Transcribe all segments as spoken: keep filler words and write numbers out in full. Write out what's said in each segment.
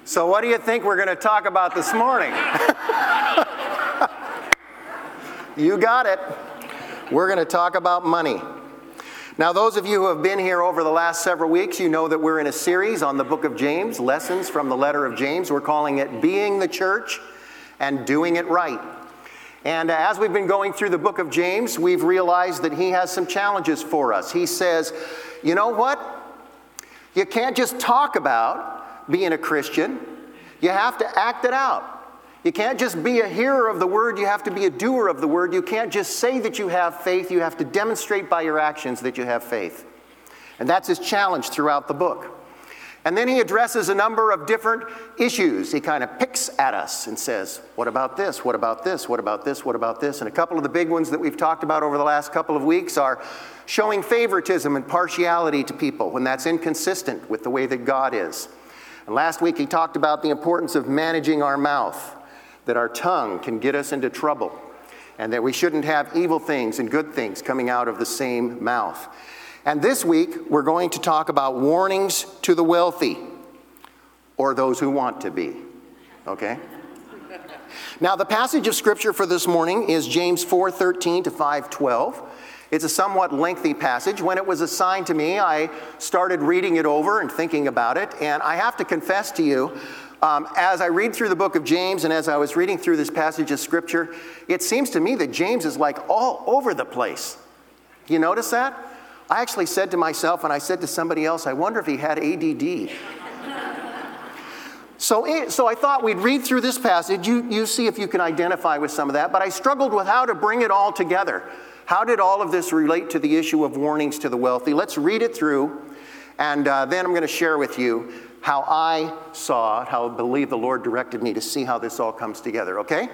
So what do you think we're going to talk about this morning? You got it. We're going to talk about money. Now, those of you who have been here over the last several weeks, you know that we're in a series on the book of James, lessons from the letter of James. We're calling it Being the Church and Doing It Right. And as we've been going through the book of James, we've realized that he has some challenges for us. He says, you know what? You can't just talk about being a Christian. You have to act it out. You can't just be a hearer of the word. You have to be a doer of the word. You can't just say that you have faith. You have to demonstrate by your actions that you have faith. And that's his challenge throughout the book. And then he addresses a number of different issues. He kind of picks at us and says, what about this? What about this? What about this? What about this? And a couple of the big ones that we've talked about over the last couple of weeks are showing favoritism and partiality to people when that's inconsistent with the way that God is. And last week he talked about the importance of managing our mouth, that our tongue can get us into trouble, and that we shouldn't have evil things and good things coming out of the same mouth. And this week we're going to talk about warnings to the wealthy, or those who want to be. Okay? Now the passage of scripture for this morning is James four thirteen to five twelve. It's a somewhat lengthy passage. When it was assigned to me, I started reading it over and thinking about it. And I have to confess to you, um, as I read through the book of James and as I was reading through this passage of scripture, it seems to me that James is like all over the place. You notice that? I actually said to myself, and I said to somebody else, I wonder if he had A D D. So, so I thought we'd read through this passage. You, you see if you can identify with some of that. But I struggled with how to bring it all together. How did all of this relate to the issue of warnings to the wealthy? Let's read it through, and uh, then I'm going to share with you how I saw it, how I believe the Lord directed me to see how this all comes together, okay?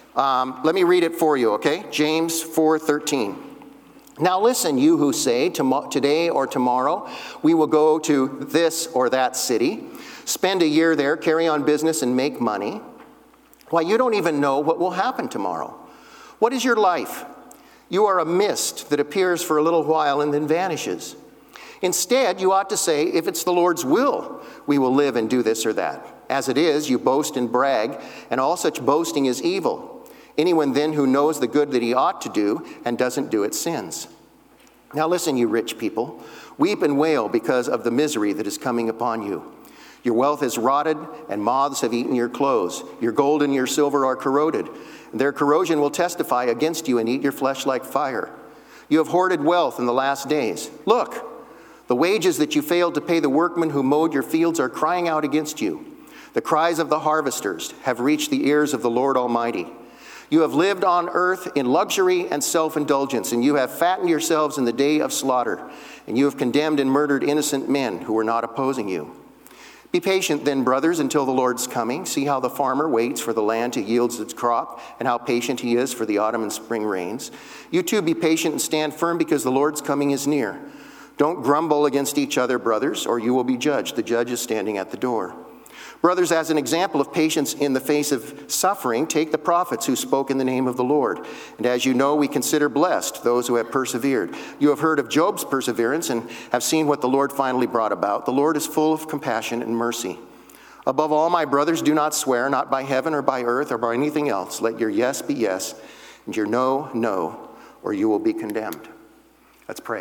Um, let me read it for you, okay? James four thirteen. Now listen, you who say, today or tomorrow, we will go to this or that city, spend a year there, carry on business, and make money. Why, you don't even know what will happen tomorrow. What is your life? You are a mist that appears for a little while and then vanishes. Instead, you ought to say, if it's the Lord's will, we will live and do this or that. As it is, you boast and brag, and all such boasting is evil. Anyone then who knows the good that he ought to do and doesn't do it sins. Now listen, you rich people, weep and wail because of the misery that is coming upon you. Your wealth is rotted, and moths have eaten your clothes. Your gold and your silver are corroded. Their corrosion will testify against you and eat your flesh like fire. You have hoarded wealth in the last days. Look, the wages that you failed to pay the workmen who mowed your fields are crying out against you. The cries of the harvesters have reached the ears of the Lord Almighty. You have lived on earth in luxury and self-indulgence, and you have fattened yourselves in the day of slaughter, and you have condemned and murdered innocent men who were not opposing you. Be patient then, brothers, until the Lord's coming. See how the farmer waits for the land to yield its crop, and how patient he is for the autumn and spring rains. You too be patient and stand firm, because the Lord's coming is near. Don't grumble against each other, brothers, or you will be judged. The judge is standing at the door. Brothers, as an example of patience in the face of suffering, take the prophets who spoke in the name of the Lord. And as you know, we consider blessed those who have persevered. You have heard of Job's perseverance and have seen what the Lord finally brought about. The Lord is full of compassion and mercy. Above all, my brothers, do not swear, not by heaven or by earth or by anything else. Let your yes be yes and your no, no, or you will be condemned. Let's pray.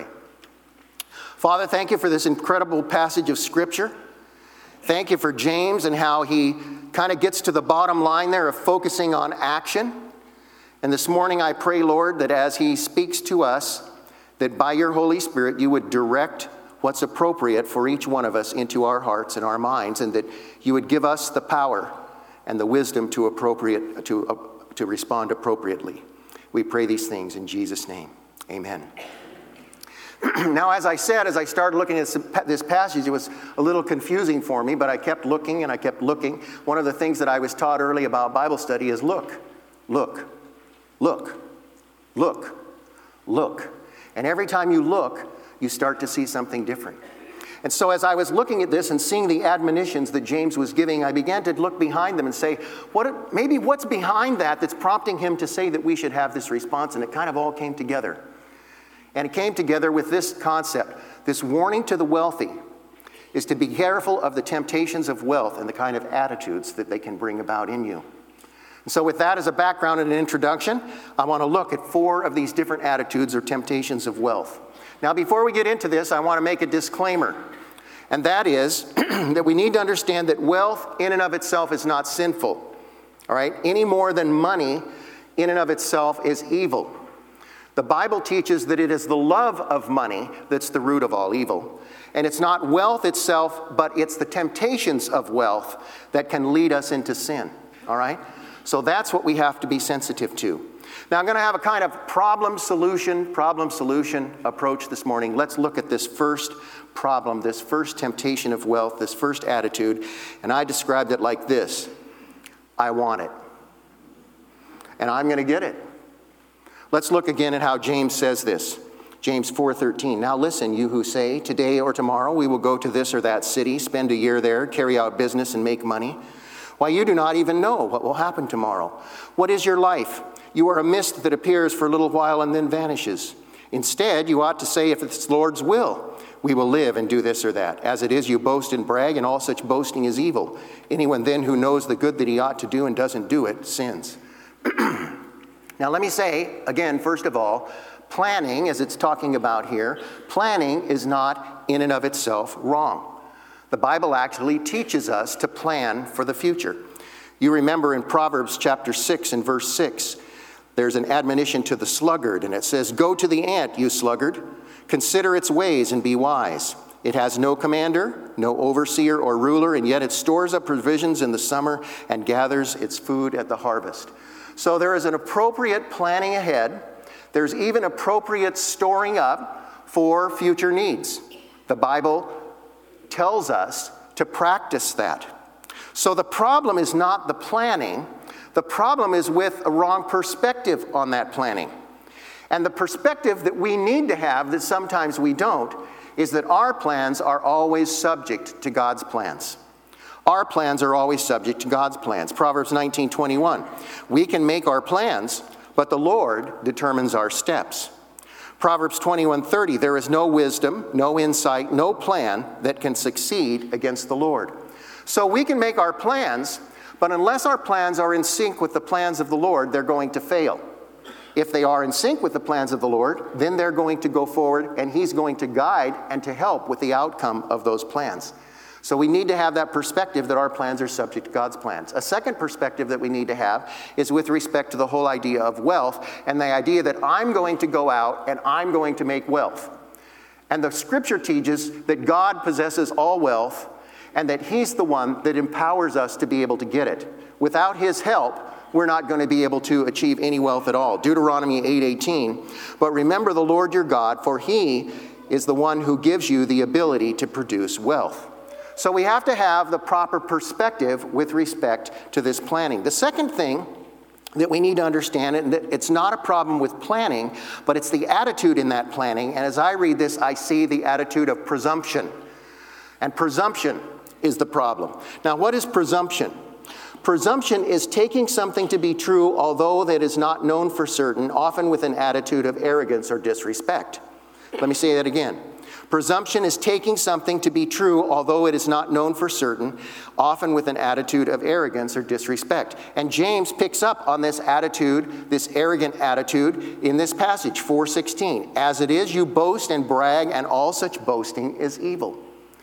Father, thank you for this incredible passage of Scripture. Thank you for James and how he kind of gets to the bottom line there of focusing on action. And this morning I pray, Lord, that as he speaks to us, that by your Holy Spirit you would direct what's appropriate for each one of us into our hearts and our minds, and that you would give us the power and the wisdom to appropriate to, uh, to respond appropriately. We pray these things in Jesus' name. Amen. Now, as I said, as I started looking at this passage, it was a little confusing for me, but I kept looking and I kept looking. One of the things that I was taught early about Bible study is look, look, look, look, look. And every time you look, you start to see something different. And so as I was looking at this and seeing the admonitions that James was giving, I began to look behind them and say, what? maybe what's behind that that's prompting him to say that we should have this response? And it kind of all came together. And it came together with this concept, this warning to the wealthy. is to be careful of the temptations of wealth and the kind of attitudes that they can bring about in you. And so with that as a background and an introduction, I want to look at four of these different attitudes or temptations of wealth. Now, before we get into this, I want to make a disclaimer, and that is that we need to understand that wealth in and of itself is not sinful, all right, any more than money in and of itself is evil. The Bible teaches that it is the love of money that's the root of all evil. And it's not wealth itself, but it's the temptations of wealth that can lead us into sin, all right? So that's what we have to be sensitive to. Now, I'm going to have a kind of problem-solution, problem-solution approach this morning. Let's look at this first problem, this first temptation of wealth, this first attitude. And I described it like this: I want it. And I'm going to get it. Let's look again at how James says this. James four thirteen. Now listen, you who say, today or tomorrow we will go to this or that city, spend a year there, carry out business and make money. Why, you do not even know what will happen tomorrow. What is your life? You are a mist that appears for a little while and then vanishes. Instead, you ought to say, if it's the Lord's will, we will live and do this or that. As it is, you boast and brag, and all such boasting is evil. Anyone then who knows the good that he ought to do and doesn't do it sins. Now let me say, again, first of all, planning, as it's talking about here, planning is not in and of itself wrong. The Bible actually teaches us to plan for the future. You remember in Proverbs chapter six and verse six, there's an admonition to the sluggard, and it says, go to the ant, you sluggard, consider its ways and be wise. It has no commander, no overseer or ruler, and yet it stores up provisions in the summer and gathers its food at the harvest. So there is an appropriate planning ahead. There's even appropriate storing up for future needs. The Bible tells us to practice that. So the problem is not the planning. The problem is with a wrong perspective on that planning. And the perspective that we need to have, that sometimes we don't, is that our plans are always subject to God's plans. Our plans are always subject to God's plans. Proverbs nineteen twenty-one. We can make our plans, but the Lord determines our steps. Proverbs twenty-one thirty. There is no wisdom, no insight, no plan that can succeed against the Lord. So we can make our plans, but unless our plans are in sync with the plans of the Lord, they're going to fail. If they are in sync with the plans of the Lord, then they're going to go forward, and He's going to guide and to help with the outcome of those plans. So we need to have that perspective that our plans are subject to God's plans. A second perspective that we need to have is with respect to the whole idea of wealth and the idea that I'm going to go out and I'm going to make wealth. And the Scripture teaches that God possesses all wealth and that He's the one that empowers us to be able to get it. Without His help, we're not going to be able to achieve any wealth at all. Deuteronomy eight eighteen. But remember the Lord your God, for He is the one who gives you the ability to produce wealth. So we have to have the proper perspective with respect to this planning. The second thing that we need to understand, and that it's not a problem with planning, but it's the attitude in that planning. And as I read this, I see the attitude of presumption. And presumption is the problem. Now, what is presumption? Presumption is taking something to be true, although that is not known for certain, often with an attitude of arrogance or disrespect. Let me say that again. Presumption is taking something to be true, although it is not known for certain, often with an attitude of arrogance or disrespect. And James picks up on this attitude, this arrogant attitude, in this passage, four sixteen. As it is, you boast and brag, and all such boasting is evil.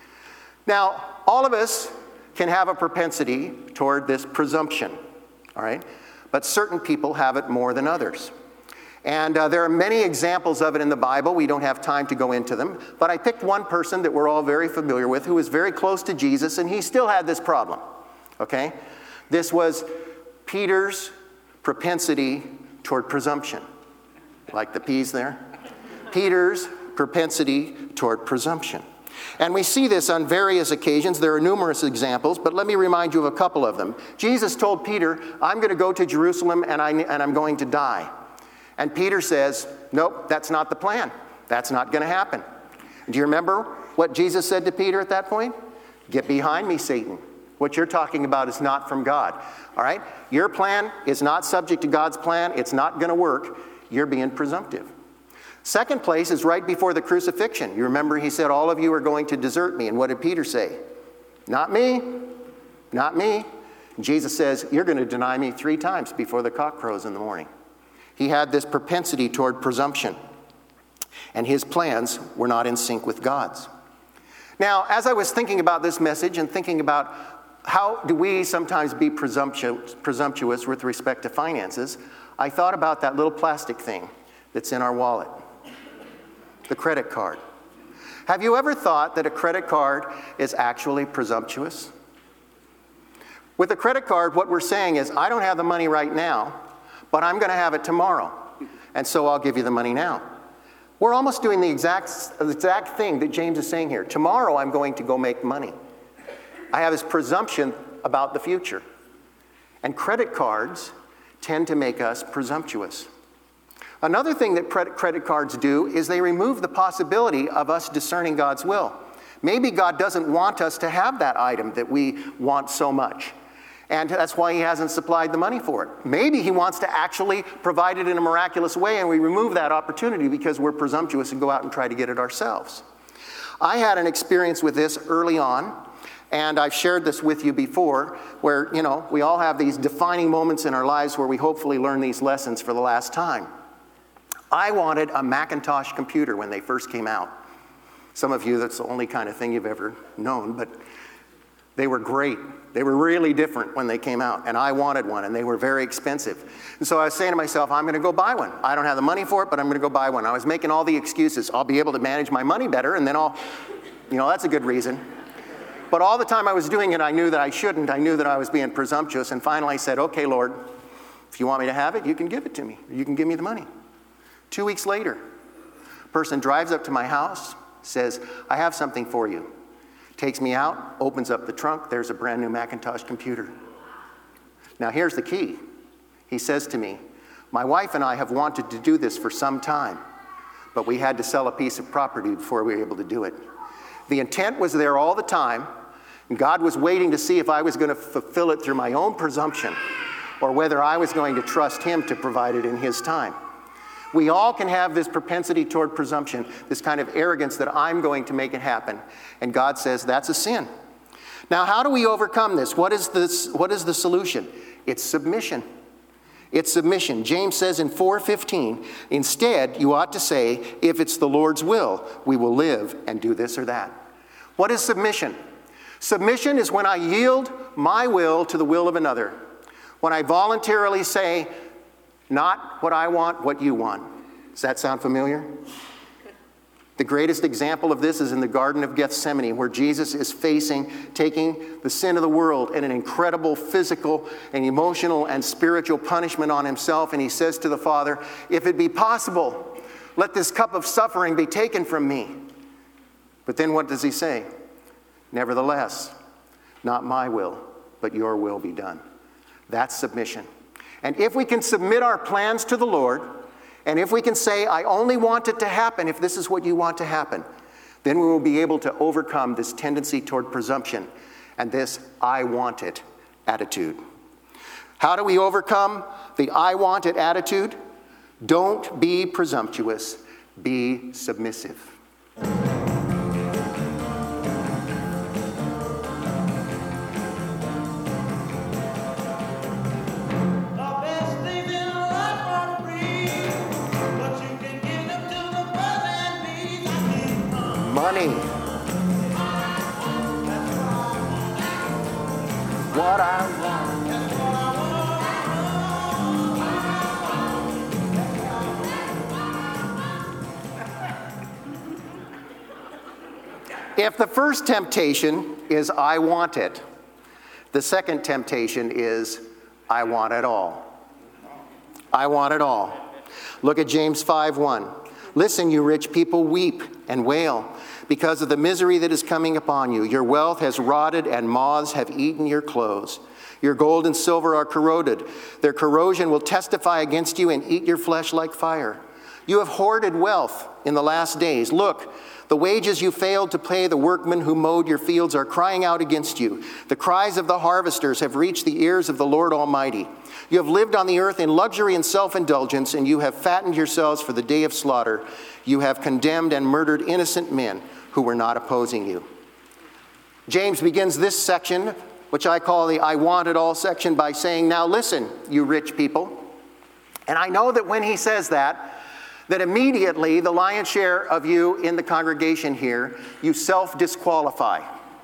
Now, all of us can have a propensity toward this presumption, all right? But certain people have it more than others. And uh, there are many examples of it in the Bible. We don't have time to go into them. But I picked one person that we're all very familiar with who was very close to Jesus, and he still had this problem, okay? This was Peter's propensity toward presumption. Like the peas there? Peter's propensity toward presumption. And we see this on various occasions. There are numerous examples, but let me remind you of a couple of them. Jesus told Peter, I'm going to go to Jerusalem and, I, and I'm going to die. And Peter says, nope, that's not the plan. That's not going to happen. Do you remember what Jesus said to Peter at that point? Get behind me, Satan. What you're talking about is not from God. All right? Your plan is not subject to God's plan. It's not going to work. You're being presumptive. Second place is right before the crucifixion. You remember he said, all of you are going to desert me. And what did Peter say? Not me. Not me. And Jesus says, you're going to deny me three times before the cock crows in the morning. He had this propensity toward presumption. And his plans were not in sync with God's. Now, as I was thinking about this message and thinking about how do we sometimes be presumptuous, presumptuous with respect to finances, I thought about that little plastic thing that's in our wallet, the credit card. Have you ever thought that a credit card is actually presumptuous? With a credit card, what we're saying is, I don't have the money right now, but I'm going to have it tomorrow, and so I'll give you the money now. We're almost doing the exact, exact thing that James is saying here. Tomorrow I'm going to go make money. I have this presumption about the future. And credit cards tend to make us presumptuous. Another thing that credit cards do is they remove the possibility of us discerning God's will. Maybe God doesn't want us to have that item that we want so much. And that's why he hasn't supplied the money for it. Maybe he wants to actually provide it in a miraculous way, and we remove that opportunity because we're presumptuous and go out and try to get it ourselves. I had an experience with this early on, and I've shared this with you before, where, you know, we all have these defining moments in our lives where we hopefully learn these lessons for the last time. I wanted a Macintosh computer when they first came out. Some of you, that's the only kind of thing you've ever known, but they were great. They were really different when they came out, and I wanted one, and they were very expensive. And so I was saying to myself, I'm going to go buy one. I don't have the money for it, but I'm going to go buy one. I was making all the excuses. I'll be able to manage my money better, and then I'll, you know, that's a good reason. But all the time I was doing it, I knew that I shouldn't. I knew that I was being presumptuous, and finally I said, okay, Lord, if you want me to have it, you can give it to me. You can give me the money. Two weeks later, a person drives up to my house, says, I have something for you. Takes me out, opens up the trunk, there's a brand new Macintosh computer. Now here's the key. He says to me, my wife and I have wanted to do this for some time, but we had to sell a piece of property before we were able to do it. The intent was there all the time, and God was waiting to see if I was going to fulfill it through my own presumption, or whether I was going to trust him to provide it in his time. We all can have this propensity toward presumption, this kind of arrogance that I'm going to make it happen. And God says that's a sin. Now, how do we overcome this? What is this? What is the solution? It's submission. It's submission. James says in four fifteen, instead, you ought to say, if it's the Lord's will, we will live and do this or that. What is submission? Submission is when I yield my will to the will of another. When I voluntarily say, not what I want, what you want. Does that sound familiar? The greatest example of this is in the Garden of Gethsemane, where Jesus is facing, taking the sin of the world and an incredible physical and emotional and spiritual punishment on himself. And he says to the Father, if it be possible, let this cup of suffering be taken from me. But then what does he say? Nevertheless, not my will, but your will be done. That's submission. And if we can submit our plans to the Lord, and if we can say, I only want it to happen if this is what you want to happen, then we will be able to overcome this tendency toward presumption and this I want it attitude. How do we overcome the I want it attitude? Don't be presumptuous, be submissive. Money. What I want. If the first temptation is I want it, the second temptation is I want it all. I want it all. Look at James five one. Listen, you rich people, weep and wail because of the misery that is coming upon you. Your wealth has rotted and moths have eaten your clothes. Your gold and silver are corroded. Their corrosion will testify against you and eat your flesh like fire. You have hoarded wealth in the last days. Look, the wages you failed to pay the workmen who mowed your fields are crying out against you. The cries of the harvesters have reached the ears of the Lord Almighty. You have lived on the earth in luxury and self-indulgence, and you have fattened yourselves for the day of slaughter. You have condemned and murdered innocent men who were not opposing you. James begins this section, which I call the I want it all section, by saying, now listen, you rich people. And I know that when he says that, that immediately the lion's share of you in the congregation here, you self-disqualify.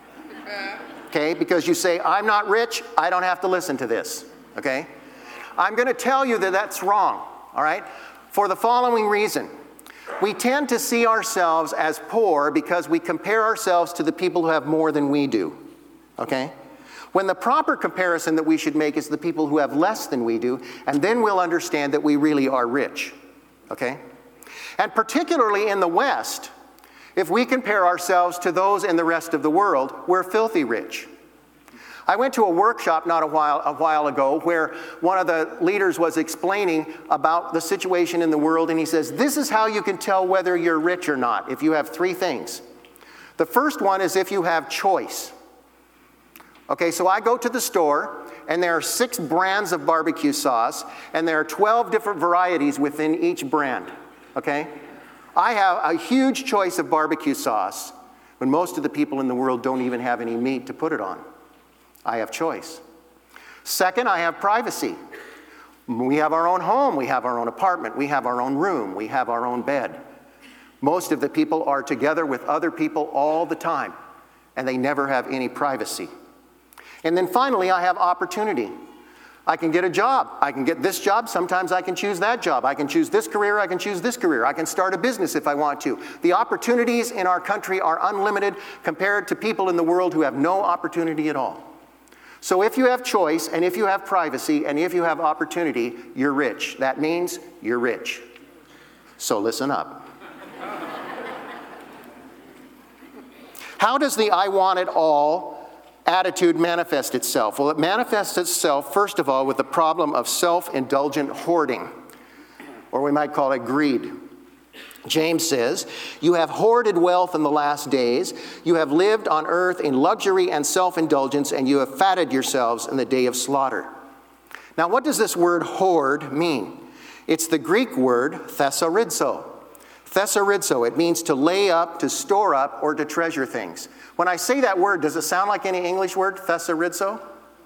Okay? Because you say, I'm not rich, I don't have to listen to this. Okay? I'm going to tell you that that's wrong. All right? For the following reason. We tend to see ourselves as poor because we compare ourselves to the people who have more than we do. Okay? When the proper comparison that we should make is the people who have less than we do, and then we'll understand that we really are rich. Okay? And particularly in the West, if we compare ourselves to those in the rest of the world, we're filthy rich. I went to a workshop not a while, a while ago where one of the leaders was explaining about the situation in the world, and he says, this is how you can tell whether you're rich or not, if you have three things. The first one is if you have choice. Okay, so I go to the store, and there are six brands of barbecue sauce, and there are twelve different varieties within each brand. Okay? I have a huge choice of barbecue sauce when most of the people in the world don't even have any meat to put it on. I have choice. Second, I have privacy. We have our own home, we have our own apartment, we have our own room, we have our own bed. Most of the people are together with other people all the time, and they never have any privacy. And then finally, I have opportunity. I can get a job. I can get this job. Sometimes I can choose that job. I can choose this career. I can choose this career. I can start a business if I want to. The opportunities in our country are unlimited compared to people in the world who have no opportunity at all. So if you have choice, and if you have privacy, and if you have opportunity, you're rich. That means you're rich. So listen up. How does the I want it all attitude manifest itself? Well, it manifests itself, first of all, with the problem of self-indulgent hoarding, or we might call it greed. James says, you have hoarded wealth in the last days. You have lived on earth in luxury and self-indulgence, and you have fatted yourselves in the day of slaughter. Now, what does this word hoard mean? It's the Greek word thesaurizo. Thesaurizo, it means to lay up, to store up, or to treasure things. When I say that word, does it sound like any English word, thesaurizo?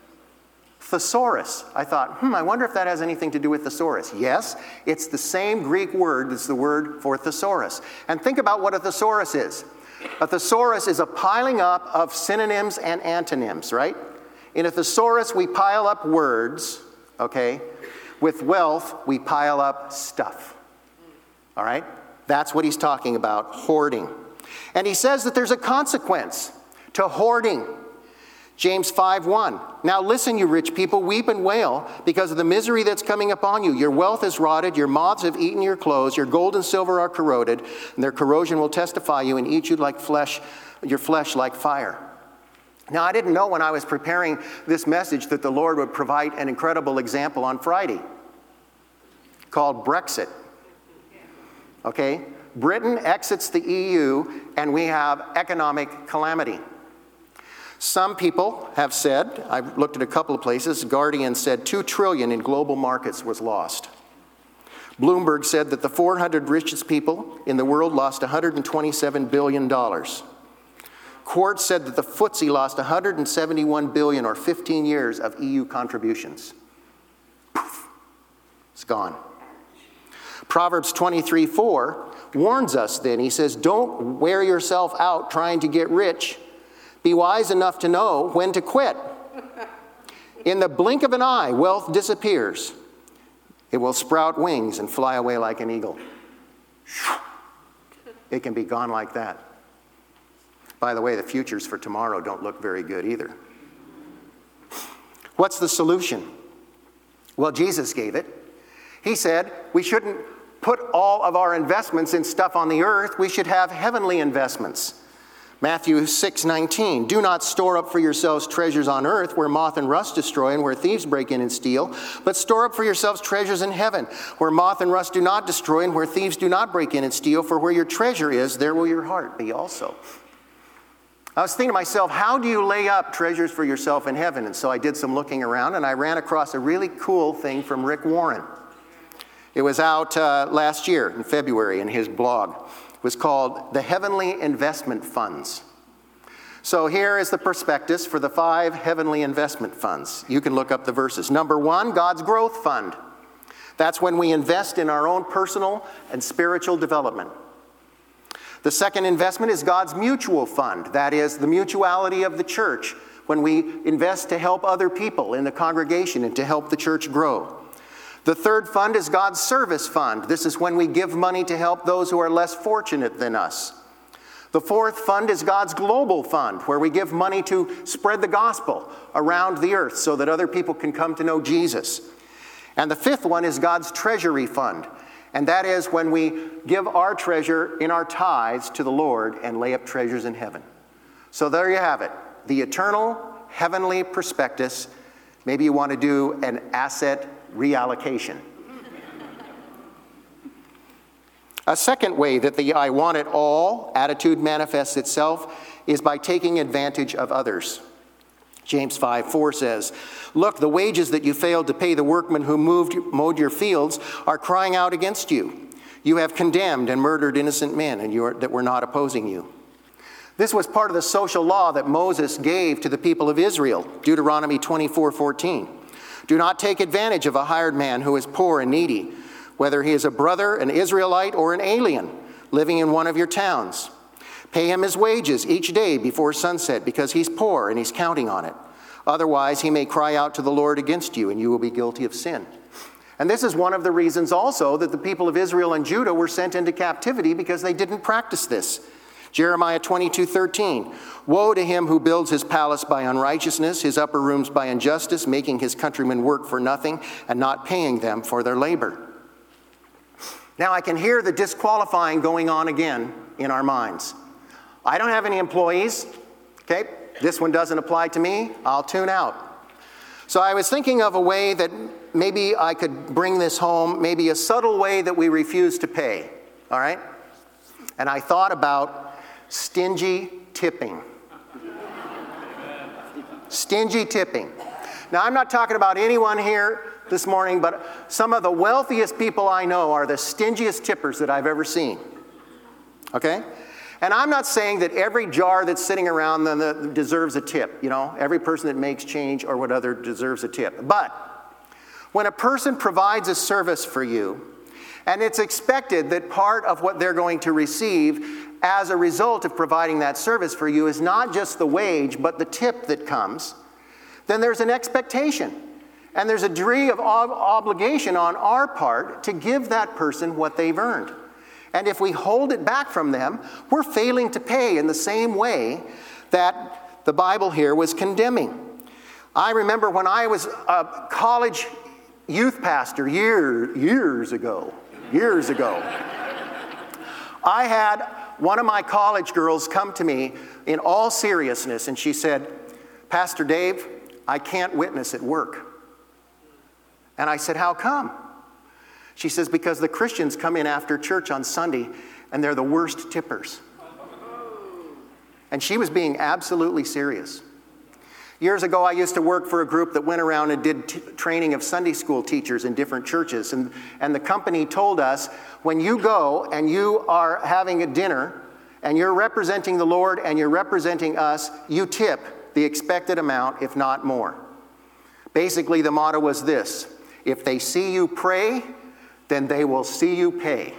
Thesaurus. I thought, hmm, I wonder if that has anything to do with thesaurus. Yes, it's the same Greek word that's the word for thesaurus. And think about what a thesaurus is. A thesaurus is a piling up of synonyms and antonyms, right? In a thesaurus, we pile up words, okay? With wealth, we pile up stuff. All right? That's what he's talking about, hoarding. And he says that there's a consequence to hoarding. James five one. Now listen, you rich people, weep and wail because of the misery that's coming upon you. Your wealth is rotted, your moths have eaten your clothes, your gold and silver are corroded, and their corrosion will testify you and eat you like flesh, your flesh like fire. Now I didn't know when I was preparing this message that the Lord would provide an incredible example on Friday called Brexit. Okay? Britain exits the E U and we have economic calamity. Some people have said, I've looked at a couple of places, Guardian said two trillion dollars in global markets was lost. Bloomberg said that the four hundred richest people in the world lost one hundred twenty-seven billion dollars. Quartz said that the F T S E lost one hundred seventy-one billion dollars or fifteen years of E U contributions. Poof, it's gone. Proverbs twenty-three four warns us then. He says, don't wear yourself out trying to get rich. Be wise enough to know when to quit. In the blink of an eye, wealth disappears. It will sprout wings and fly away like an eagle. It can be gone like that. By the way, the futures for tomorrow don't look very good either. What's the solution? Well, Jesus gave it. He said we shouldn't put all of our investments in stuff on the earth. We should have heavenly investments. Matthew six nineteen, do not store up for yourselves treasures on earth where moth and rust destroy and where thieves break in and steal, but store up for yourselves treasures in heaven where moth and rust do not destroy and where thieves do not break in and steal, for where your treasure is, there will your heart be also. I was thinking to myself, how do you lay up treasures for yourself in heaven? And so I did some looking around and I ran across a really cool thing from Rick Warren. It was out uh, last year in February in his blog. Was called The Heavenly Investment Funds. So here is the prospectus for the five heavenly investment funds. You can look up the verses. Number one, God's Growth Fund. That's when we invest in our own personal and spiritual development. The second investment is God's Mutual Fund. That is the mutuality of the church, when we invest to help other people in the congregation and to help the church grow. The third fund is God's Service Fund. This is when we give money to help those who are less fortunate than us. The fourth fund is God's Global Fund, where we give money to spread the gospel around the earth so that other people can come to know Jesus. And the fifth one is God's Treasury Fund. And that is when we give our treasure in our tithes to the Lord and lay up treasures in heaven. So there you have it. The eternal heavenly prospectus. Maybe you want to do an asset reallocation. A second way that the I want it all attitude manifests itself is by taking advantage of others. James five four says, look, the wages that you failed to pay the workmen who moved, mowed your fields are crying out against you. You have condemned and murdered innocent men and you are, that were not opposing you. This was part of the social law that Moses gave to the people of Israel, Deuteronomy twenty-four fourteen. Do not take advantage of a hired man who is poor and needy, whether he is a brother, an Israelite, or an alien living in one of your towns. Pay him his wages each day before sunset because he's poor and he's counting on it. Otherwise, he may cry out to the Lord against you and you will be guilty of sin. And this is one of the reasons also that the people of Israel and Judah were sent into captivity, because they didn't practice this. Jeremiah twenty-two thirteen, woe to him who builds his palace by unrighteousness, his upper rooms by injustice, making his countrymen work for nothing and not paying them for their labor. Now I can hear the disqualifying going on again in our minds. I don't have any employees. Okay, this one doesn't apply to me. I'll tune out. So I was thinking of a way that maybe I could bring this home, maybe a subtle way that we refuse to pay. All right? And I thought about stingy tipping. Stingy tipping. Now, I'm not talking about anyone here this morning, but some of the wealthiest people I know are the stingiest tippers that I've ever seen. Okay? And I'm not saying that every jar that's sitting around them deserves a tip. You know, every person that makes change or whatever deserves a tip. But when a person provides a service for you, and it's expected that part of what they're going to receive as a result of providing that service for you is not just the wage, but the tip that comes, then there's an expectation. And there's a degree of ob- obligation on our part to give that person what they've earned. And if we hold it back from them, we're failing to pay in the same way that the Bible here was condemning. I remember when I was a college youth pastor year, years ago, years ago, I had one of my college girls come to me in all seriousness, and she said, Pastor Dave, I can't witness at work. And I said, how come? She says, because the Christians come in after church on Sunday, and they're the worst tippers. And she was being absolutely serious. Years ago, I used to work for a group that went around and did t- training of Sunday school teachers in different churches. And, and the company told us, when you go and you are having a dinner and you're representing the Lord and you're representing us, you tip the expected amount, if not more. Basically, the motto was this: if they see you pray, then they will see you pay.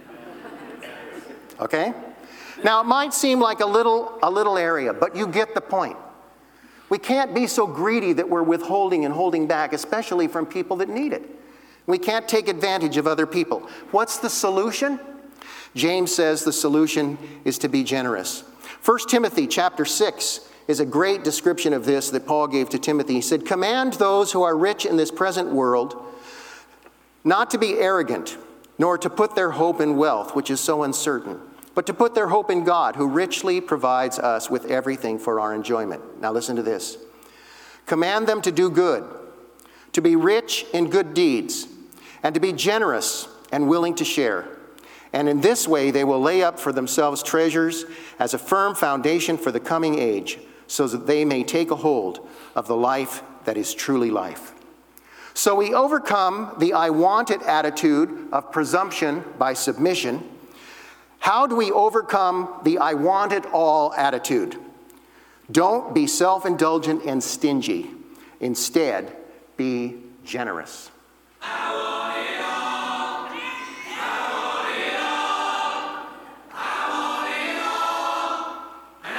Okay? Now, it might seem like a little, a little area, but you get the point. We can't be so greedy that we're withholding and holding back, especially from people that need it. We can't take advantage of other people. What's the solution? James says the solution is to be generous. First Timothy chapter six is a great description of this that Paul gave to Timothy. He said, command those who are rich in this present world not to be arrogant, nor to put their hope in wealth, which is so uncertain, but to put their hope in God, who richly provides us with everything for our enjoyment. Now listen to this. Command them to do good, to be rich in good deeds, and to be generous and willing to share. And in this way they will lay up for themselves treasures as a firm foundation for the coming age, so that they may take a hold of the life that is truly life. So we overcome the I want it attitude of presumption by submission. How do we overcome the I want it all attitude? Don't be self-indulgent and stingy. Instead, be generous. I want it all. I want it all. I want it all. And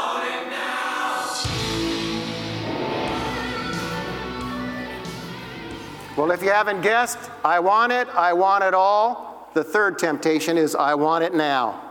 I want it now. Well, if you haven't guessed, I want it, I want it all. The third temptation is I want it now.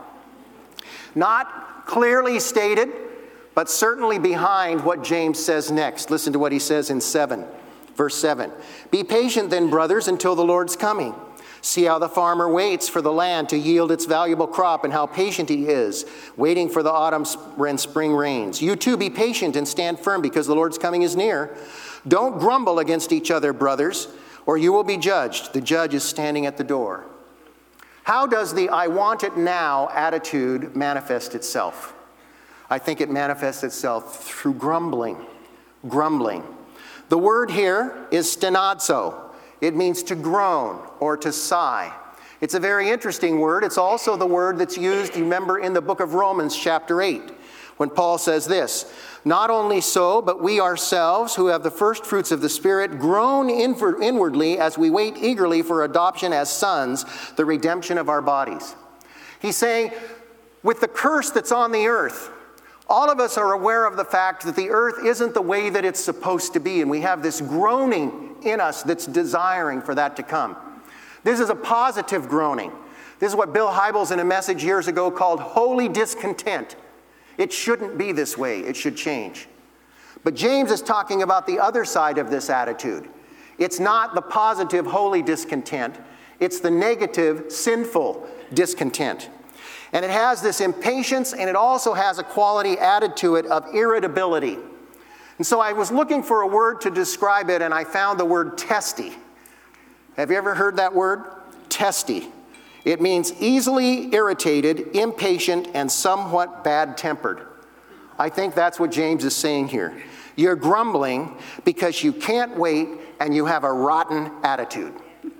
Not clearly stated, but certainly behind what James says next. Listen to what he says in seven, verse seven. Be patient then, brothers, until the Lord's coming. See how the farmer waits for the land to yield its valuable crop, and how patient he is, waiting for the autumn and spring rains. You too be patient and stand firm, because the Lord's coming is near. Don't grumble against each other, brothers, or you will be judged. The judge is standing at the door. How does the I want it now attitude manifest itself? I think it manifests itself through grumbling. Grumbling. The word here is stenazo. It means to groan or to sigh. It's a very interesting word. It's also the word that's used, you remember, in the book of Romans chapter eight, when Paul says this, not only so, but we ourselves, who have the first fruits of the Spirit, groan inwardly as we wait eagerly for adoption as sons, the redemption of our bodies. He's saying, with the curse that's on the earth, all of us are aware of the fact that the earth isn't the way that it's supposed to be, and we have this groaning in us that's desiring for that to come. This is a positive groaning. This is what Bill Hybels in a message years ago called holy discontent. It shouldn't be this way. It should change. But James is talking about the other side of this attitude. It's not the positive, holy discontent. It's the negative, sinful discontent. And it has this impatience, and it also has a quality added to it of irritability. And so I was looking for a word to describe it, and I found the word testy. Have you ever heard that word? Testy. It means easily irritated, impatient, and somewhat bad-tempered. I think that's what James is saying here. You're grumbling because you can't wait and you have a rotten attitude.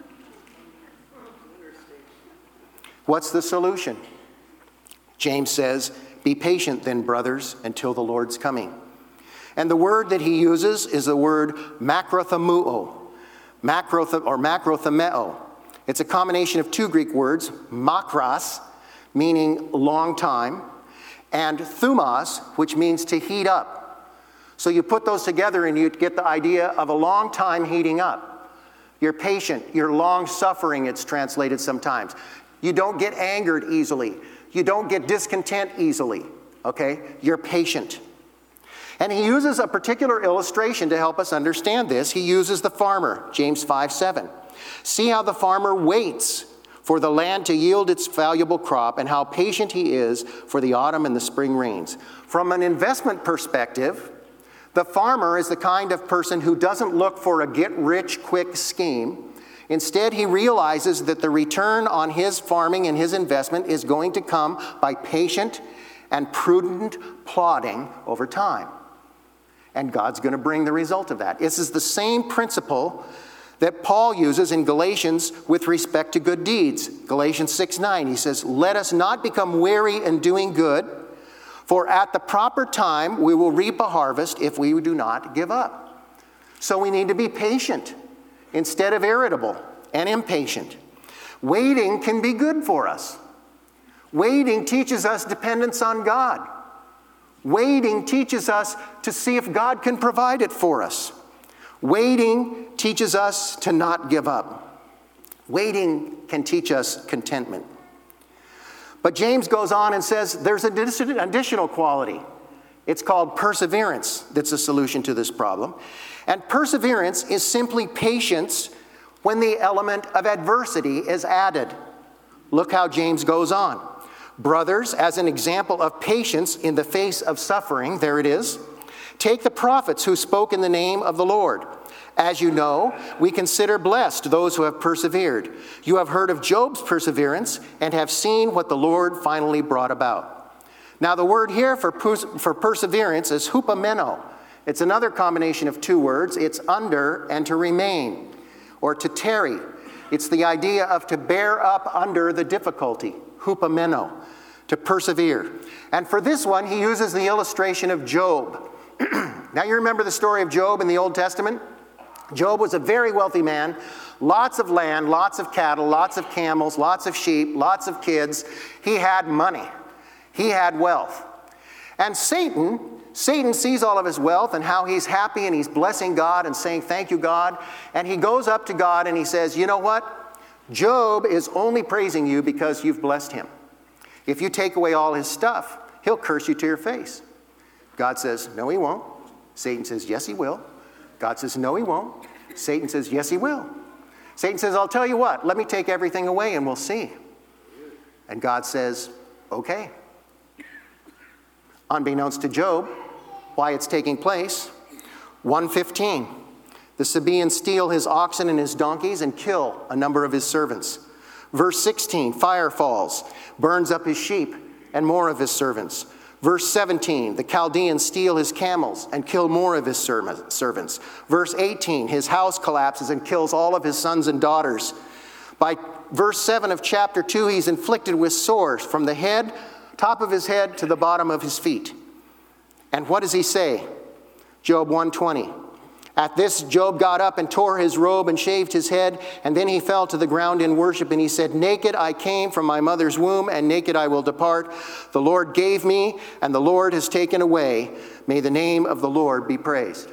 What's the solution? James says, be patient then, brothers, until the Lord's coming. And the word that he uses is the word macrothamuo, macroth- or macrothemeo. It's a combination of two Greek words, makros, meaning long time, and thumos, which means to heat up. So you put those together and you get the idea of a long time heating up. You're patient, you're long-suffering, it's translated sometimes. You don't get angered easily. You don't get discontent easily, okay? You're patient. And he uses a particular illustration to help us understand this. He uses the farmer, James five seven. See how the farmer waits for the land to yield its valuable crop, and how patient he is for the autumn and the spring rains. From an investment perspective, the farmer is the kind of person who doesn't look for a get-rich-quick scheme. Instead, he realizes that the return on his farming and his investment is going to come by patient and prudent plodding over time. And God's going to bring the result of that. This is the same principle that Paul uses in Galatians with respect to good deeds. Galatians six nine, he says, let us not become weary in doing good, for at the proper time we will reap a harvest if we do not give up. So we need to be patient instead of irritable and impatient. Waiting can be good for us. Waiting teaches us dependence on God. Waiting teaches us to see if God can provide it for us. Waiting teaches us to not give up. Waiting can teach us contentment. But James goes on and says there's an additional quality. It's called perseverance that's a solution to this problem. And perseverance is simply patience when the element of adversity is added. Look how James goes on. Brothers, as an example of patience in the face of suffering, there it is, take the prophets who spoke in the name of the Lord. As you know, we consider blessed those who have persevered. You have heard of Job's perseverance and have seen what the Lord finally brought about. Now, the word here for, pers- for perseverance is hupomeno. It's another combination of two words. It's under and to remain, or to tarry. It's the idea of to bear up under the difficulty, hupomeno, to persevere. And for this one, he uses the illustration of Job. Now, you remember the story of Job in the Old Testament? Job was a very wealthy man, lots of land, lots of cattle, lots of camels, lots of sheep, lots of kids. He had money. He had wealth. And Satan, Satan sees all of his wealth and how he's happy and he's blessing God and saying, thank you, God. And he goes up to God and he says, you know what? Job is only praising you because you've blessed him. If you take away all his stuff, he'll curse you to your face. God says, no, he won't. Satan says, yes, he will. God says, no, he won't. Satan says, yes, he will. Satan says, I'll tell you what, let me take everything away and we'll see. And God says, okay. Unbeknownst to Job, why it's taking place, one fifteen, the Sabaeans steal his oxen and his donkeys and kill a number of his servants. Verse sixteen, fire falls, burns up his sheep and more of his servants. Verse seventeen, the Chaldeans steal his camels and kill more of his servants. Verse eighteen, his house collapses and kills all of his sons and daughters. By verse seven of chapter two, he's inflicted with sores from the head, top of his head to the bottom of his feet. And what does he say? Job one twenty. At this, Job got up and tore his robe and shaved his head, and then he fell to the ground in worship, and he said, naked I came from my mother's womb, and naked I will depart. The Lord gave me, and the Lord has taken away. May the name of the Lord be praised.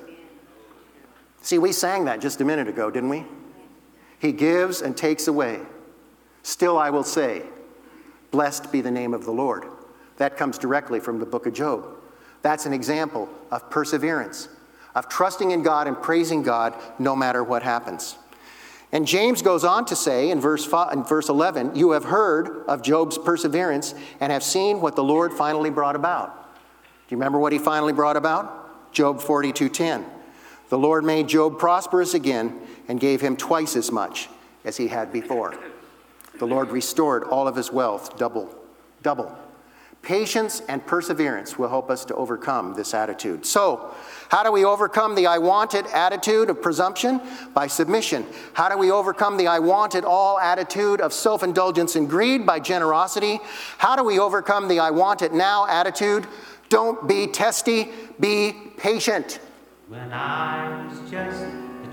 See, we sang that just a minute ago, didn't we? He gives and takes away. Still I will say, blessed be the name of the Lord. That comes directly from the book of Job. That's an example of perseverance, of trusting in God and praising God no matter what happens. And James goes on to say in verse five, in verse eleven, you have heard of Job's perseverance and have seen what the Lord finally brought about. Do you remember what he finally brought about? Job forty-two ten. The Lord made Job prosperous again and gave him twice as much as he had before. The Lord restored all of his wealth double, double. Patience and perseverance will help us to overcome this attitude. So, how do we overcome the I want it attitude of presumption? By submission. How do we overcome the I want it all attitude of self-indulgence and greed? By generosity. How do we overcome the I want it now attitude? Don't be testy, be patient. When I was just a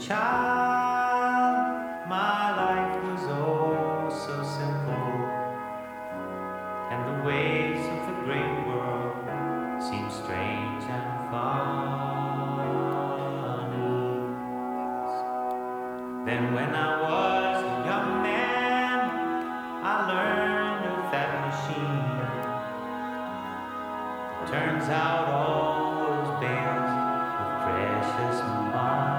child, my life was oh so simple, and the ways of the great world seemed strange and funny. Then when I was a young man, I learned of that machine. It turns out all those bales of precious money.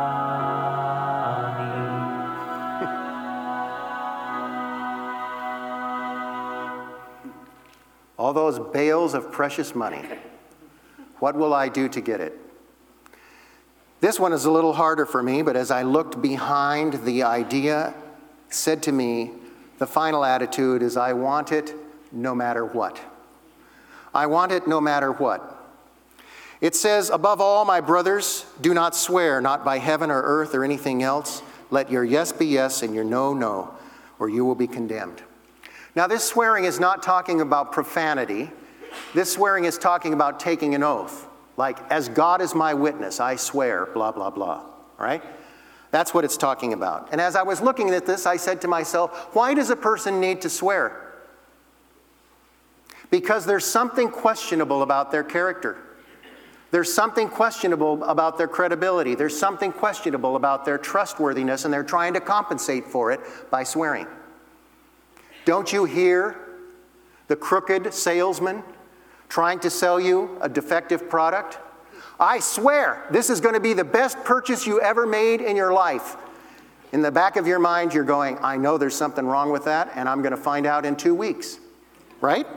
All those bales of precious money. What will I do to get it? This one is a little harder for me, but as I looked behind, the idea said to me, the final attitude is, I want it no matter what. I want it no matter what. It says, above all, my brothers, do not swear, not by heaven or earth or anything else. Let your yes be yes and your no, no, or you will be condemned. Now, this swearing is not talking about profanity. This swearing is talking about taking an oath. Like, as God is my witness, I swear, blah, blah, blah. Right? That's what it's talking about. And as I was looking at this, I said to myself, why does a person need to swear? Because there's something questionable about their character. There's something questionable about their credibility. There's something questionable about their trustworthiness, and they're trying to compensate for it by swearing. Don't you hear the crooked salesman trying to sell you a defective product? I swear this is going to be the best purchase you ever made in your life. In the back of your mind, you're going, I know there's something wrong with that, and I'm going to find out in two weeks. right?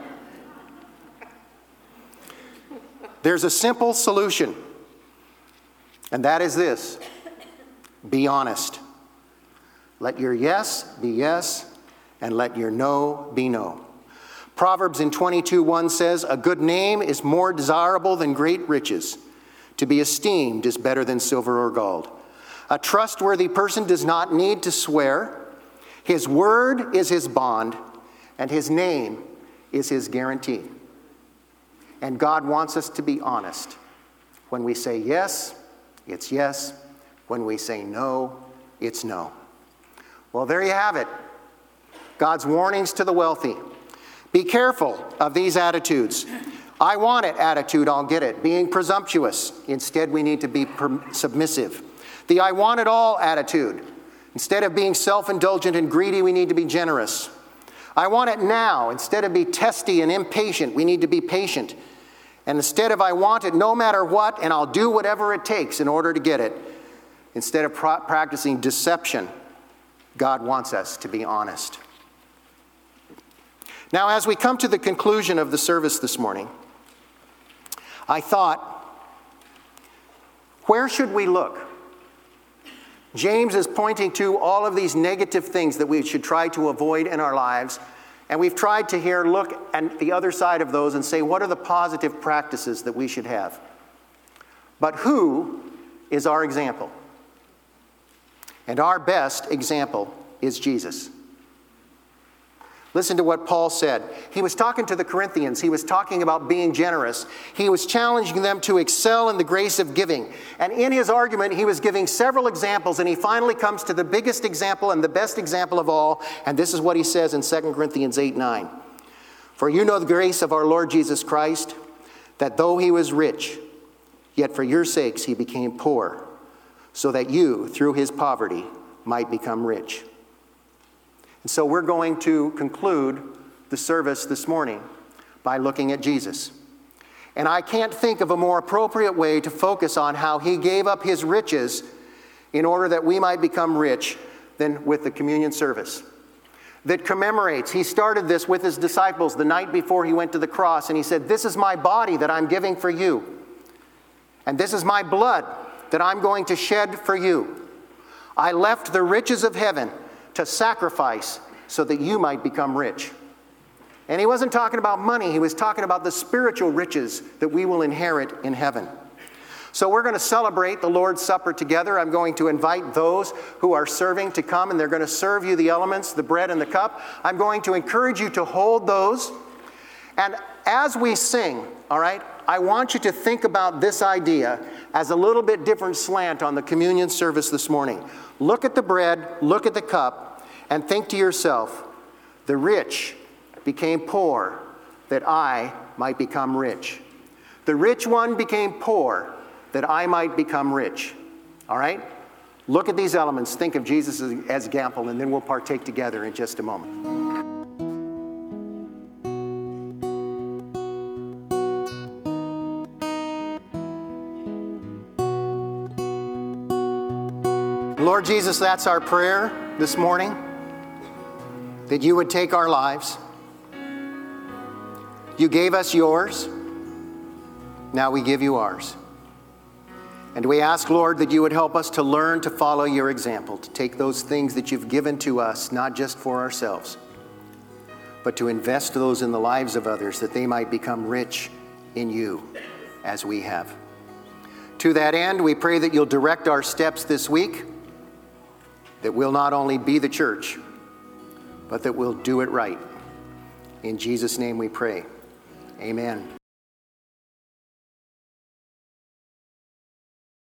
There's a simple solution, and that is this: be honest. Let your yes be yes, and let your no be no. Proverbs in twenty-two one says, a good name is more desirable than great riches. To be esteemed is better than silver or gold. A trustworthy person does not need to swear. His word is his bond, and his name is his guarantee. And God wants us to be honest. When we say yes, it's yes. When we say no, it's no. Well, there you have it. God's warnings to the wealthy. Be careful of these attitudes. I want it attitude, I'll get it. Being presumptuous. Instead, we need to be per- submissive. The I want it all attitude. Instead of being self-indulgent and greedy, we need to be generous. I want it now. Instead of be testy and impatient, we need to be patient. And instead of I want it no matter what, and I'll do whatever it takes in order to get it, instead of pro- practicing deception, God wants us to be honest. Now, as we come to the conclusion of the service this morning, I thought, where should we look? James is pointing to all of these negative things that we should try to avoid in our lives. And we've tried to here look at the other side of those and say, what are the positive practices that we should have? But who is our example? And our best example is Jesus. Listen to what Paul said. He was talking to the Corinthians. He was talking about being generous. He was challenging them to excel in the grace of giving. And in his argument, he was giving several examples, and he finally comes to the biggest example and the best example of all. And this is what he says in Second Corinthians eight nine. For you know the grace of our Lord Jesus Christ, that though he was rich, yet for your sakes he became poor, so that you, through his poverty, might become rich. And so we're going to conclude the service this morning by looking at Jesus. And I can't think of a more appropriate way to focus on how he gave up his riches in order that we might become rich than with the communion service that commemorates. He started this with his disciples the night before he went to the cross, and he said, this is my body that I'm giving for you. And this is my blood that I'm going to shed for you. I left the riches of heaven to sacrifice so that you might become rich. And he wasn't talking about money. He was talking about the spiritual riches that we will inherit in heaven. So we're going to celebrate the Lord's Supper together. I'm going to invite those who are serving to come, and they're going to serve you the elements, the bread and the cup. I'm going to encourage you to hold those. And as we sing, all right, I want you to think about this idea as a little bit different slant on the communion service this morning. Look at the bread, look at the cup, and think to yourself, the rich became poor that I might become rich. The rich one became poor that I might become rich. All right? Look at these elements. Think of Jesus as, as example, and then we'll partake together in just a moment. Lord Jesus, that's our prayer this morning, that you would take our lives. You gave us yours. Now we give you ours. And we ask, Lord, that you would help us to learn to follow your example, to take those things that you've given to us, not just for ourselves, but to invest those in the lives of others, that they might become rich in you as we have. To that end, we pray that you'll direct our steps this week, that we'll not only be the church, but that we'll do it right. In Jesus' name we pray. Amen.